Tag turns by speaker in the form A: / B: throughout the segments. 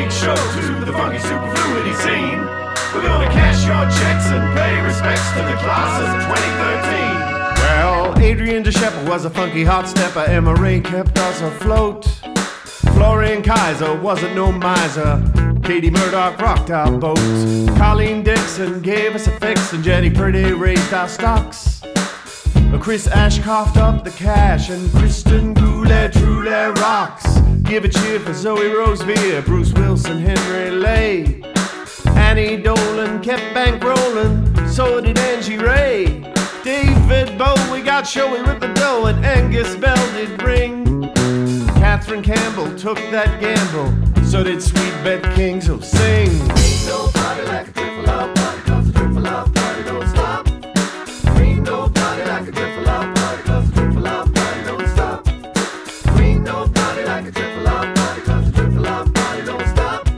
A: big show to the funky superfluity scene. We're gonna cash your checks and pay respects to the class of 2013.
B: Well, Adrian DeShepper was a funky hot stepper. Emma Ray kept us afloat. Florian Kaiser wasn't no miser. Katie Murdoch rocked our boat. Colleen Dixon gave us a fix, and Jenny Purdy raised our stocks. Chris Ash coughed up the cash, and Kristen Goulet truly rocks. Give a cheer for Zoe Rosevere, Bruce Wilson, Henry Lay. Annie Dolan kept bankrolling, so did Angie Ray. David Bowie got showy with the dough, and Angus Bell did ring. Catherine Campbell took that gamble, so did Sweet Bette King, so sing.
A: Ain't nobody like a triple up party, 'cause a triple up party don't stop. Ain't nobody like a triple up party, 'cause a triple up party don't stop. Ain't nobody like a triple up party, 'cause a triple up party don't stop.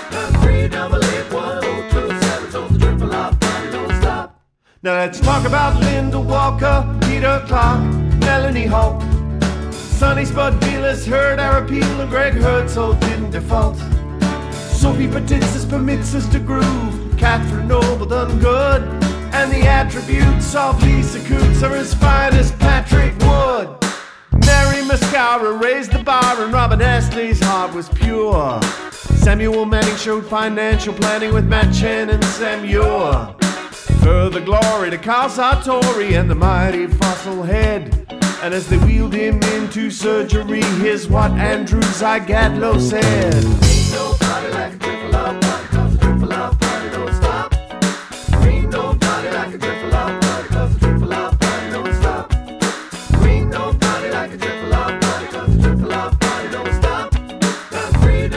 A: 3881027, so the triple up party don't stop.
B: Now let's talk about Linda Walker, Peter Clark, Melanie Holt. Sonny Spud Velas heard our appeal, and Greg Herzl didn't default. Sophie Patitsis permits us to groove, Catherine Noble done good, and the attributes of Lisa Coots are as fine as Patrick Wood. Mary Mascara raised the bar, and Robin Astley's heart was pure. Samuel Manning showed financial planning with Matt Chen and Sam Ure. Further glory to Carl Sartori and the mighty Fossil Head. And as they wheeled him into surgery, here's what Andrew Zygadlo said.
A: Ain't nobody like a triple up party, 'cause a triple up party don't stop. Ain't nobody like a triple up party, 'cause a triple up party don't stop. Ain't nobody like a triple up party, 'cause a triple up party don't stop. Now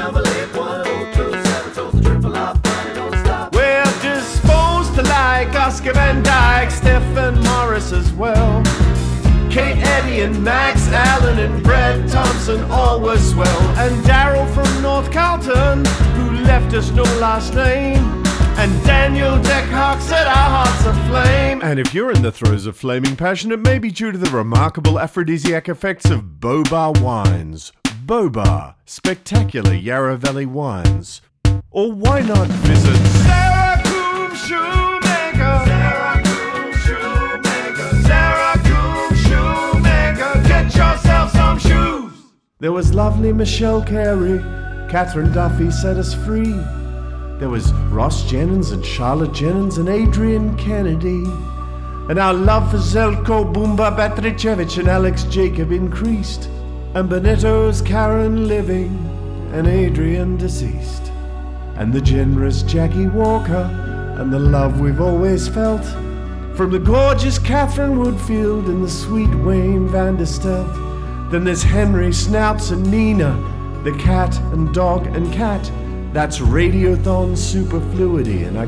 A: 3881027, so the triple up party don't stop.
B: We're disposed to like Oscar Van Dyke, Stephen Morris as well. Kate Eddy and Max Allen and Brett Thompson all were swell. And Daryl from North Carlton, who left us no last name. And Daniel Deckhawk set our hearts aflame. And if you're in the throes of flaming passion, it may be due to the remarkable aphrodisiac effects of Bobar wines. Bobar, spectacular Yarra Valley wines. Or why not visit Sarah Coombs Shoemaker? Sarah Coombs Shoemaker. Sarah Coombs Shoemaker. Get yourself some shoes. There was lovely Michelle Carey. Catherine Duffy set us free. There was Ross Jennings and Charlotte Jennings and Adrian Kennedy. And our love for Zelko Bumba Batrichevich and Alex Jacob increased. And Benetto's Karen living and Adrian deceased. And the generous Jackie Walker and the love we've always felt from the gorgeous Catherine Woodfield and the sweet Wayne Vanderstelt. Then there's Henry Snouts and Nina, the cat and dog and cat. That's Radiothon Superfluity, and I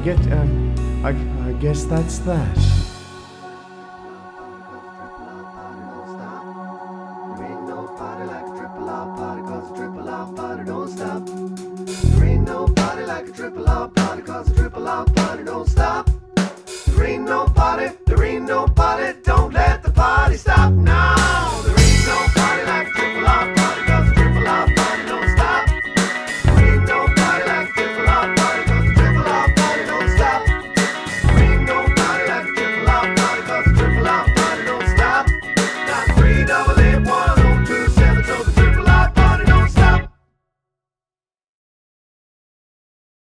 B: guess that's that.
A: There ain't nobody like a triple R party, 'cause a triple R party don't stop. There ain't nobody like a triple R party, 'cause a triple R party don't stop. There ain't nobody, don't let the party stop now.